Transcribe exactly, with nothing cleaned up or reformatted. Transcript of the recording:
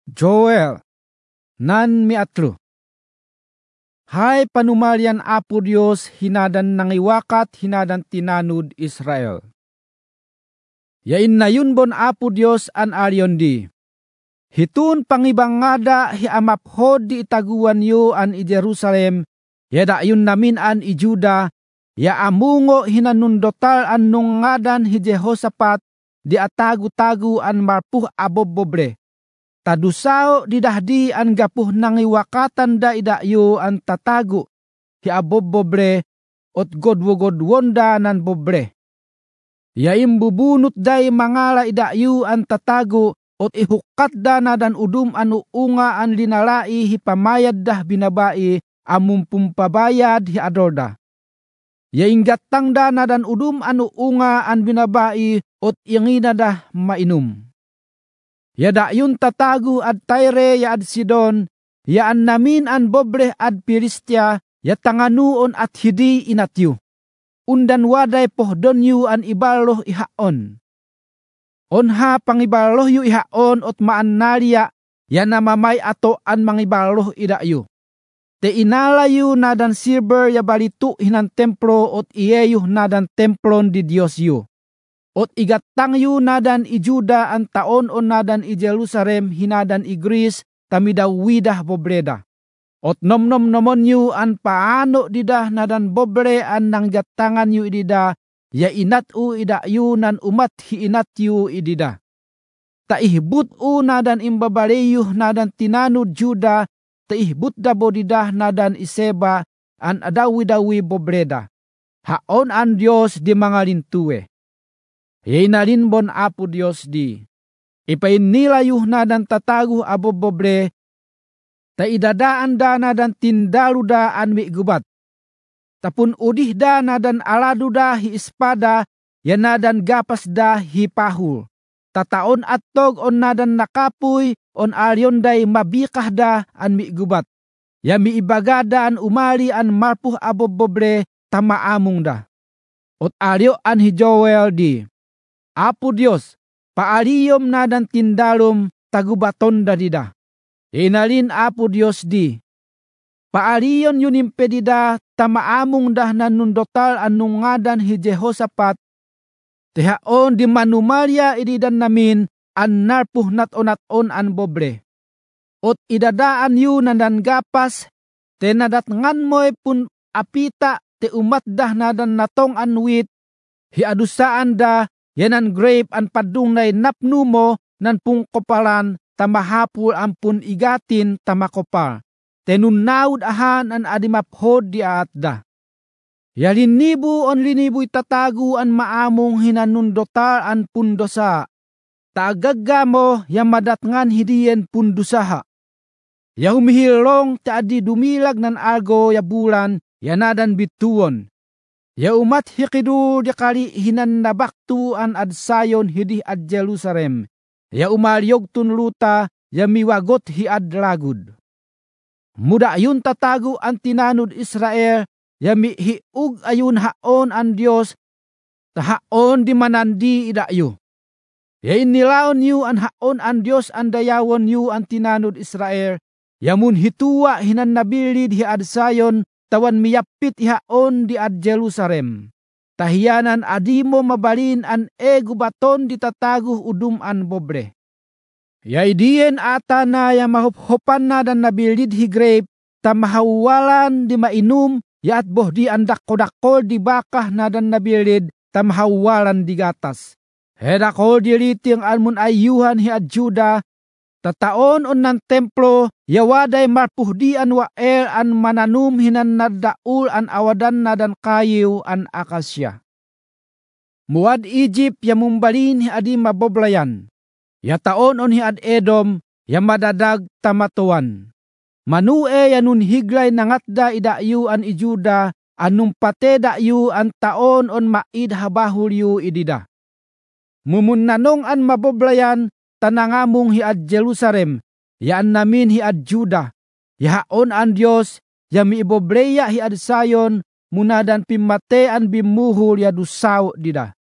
Joel, nan miatlo. Hay panumalyan Apo Dios hinadan nangiwakat hinadan tinanud Israel. Yain na yun bon Apo Dios an alyon di. Hitun pangibangada hi amaphod di itaguan yu an i Jerusalem, yada yun namin an i Juda, ya amungo hinanundotal an nungadan hi Jehoshaphat, di atagu-tagu an marpuh abobobre. Tadusao didahdi an gapuh nangiwakatan da idayo an tatagu, hi abobobre, ot godwo-godwonda nan bobre. Yaim bubunot day mangala idayo an tatagu, ot ihukat da na dan udum anu unga an linalai hi pamayad dah binabai amumpumpabayad hi adolda. Yainggatang da na dan udum anu unga an binabai ot ingina dah mainum. Yada yun tatagu ad Tyre ya ad Sidon, ya an namin an bobre ad Pilistia, ya tanganuon at hidi inatyu. Undan waday pohdon yu an ibaloh ihaon. Onha pangibaloh yu ihaon ot maan nalia, ya namamay ato an mangibaloh idayu. Te inalayu nadan silber ya balitu hinan templo ot iyeyuh nadan templon di Dios yu. Ot igatang yu nadan i Juda an taon on nadan i Jerusalem hinadan i Greece tamidawidah bobreda. Ot nom-nom nomon yu an paano didah nadan bobre an nanggatangan yu idida, ya inat u ida yu nan umat hi inat yu idida. Taihbut u nadan imbabaleyuh nadan tinanud Juda, taihbut da bodidah nadan iseba an adawi-dawi bobreda. Haon an Dios di mga lintuwe. Yainalin bon Apo Dios di. Ipainilayuh nadan tataguh abobobre, ta idadaan da nadan tindalu da an migubat. Tapun udih da nadan aladu da hi espada, ya nadan gapas da hi pahul. Tataon attog on nadan nakapuy, on alyon day mabikah da an migubat. Ya miibagada an umali an marpuh abobobre, tamaamong da. Ot alyo an hi Joel di. Apo Dios, paaliyom nadan tindalom tagubaton dadida. Inalin Apo Dios di. Paaliyon yun impedida tamaamong dah nanundotal anungadan hi Jehoshaphat. Tehaon di manumalya ididan namin an narpuh nat-onat-on an bobre. Ot idadaan yu nadan gapas, te nadatngan mo'y pun apita te umat dah nadan natong anwit, hi adusaan da, yanan grape an padungnay napnu mo nan pungkopalan tamahapul ampun igatin tamakopal. Tenun naud ahan an adimaphod di aatda. Ya linibu on linibu itatagu an maamong hinanundotal an pundosa. Taagagga mo ya madatngan hidiyen pundusaha. Ya humihilong ta adi dumilag nan algo ya bulan ya nadan bituon. Ya umat hikidu di kali hinan nabaktu an ad Sayon hidih ad Jerusalem. Ya umalyog tunluta ya miwagot hi ad lagud. Muda yun tatagu an tinanud Israel, ya mihiug ayun haon an Dios, tahaon di manandi idayu. Ya inilaon yu an haon an Dios an dayawon yu an tinanud Israel, ya mun hituwa hinan nabilid hi ad Sayon, tawan miyapit ihaon di ad Jerusalem. Tahiyanan adimo mabalin an egubaton di tataguh udum an bobre. Yaidiyen ata na ya mahophopan na dan nabilid hi grape, tamahawalan di mainum, ya at boh di andak-kodakol di bakah na dan nabilid, tamahawalan di gatas. Hedakol di liting almun ayuhan hi ad Juda, tataon on nan templo, yawaday marpuh di an wael an mananum hinan nadaul an awadan na dan kayu an akasya. Muad Egypt ya mumbalin hi adi maboblayan. Ya taon on hi ad Edom, ya madadag tamatuan. Manue ya nun higlay nangatda idayu an ijuda, anum pate dayu an taon on maid habahul yu idida. Mumunanong an maboblayan, tanangamong hi ad Jerusalem, ya an namin hi ad Juda, ya haon an Dios, ya miibobreya hi ad Sayon, munadan pimate an bimuhul ya dusaw dida.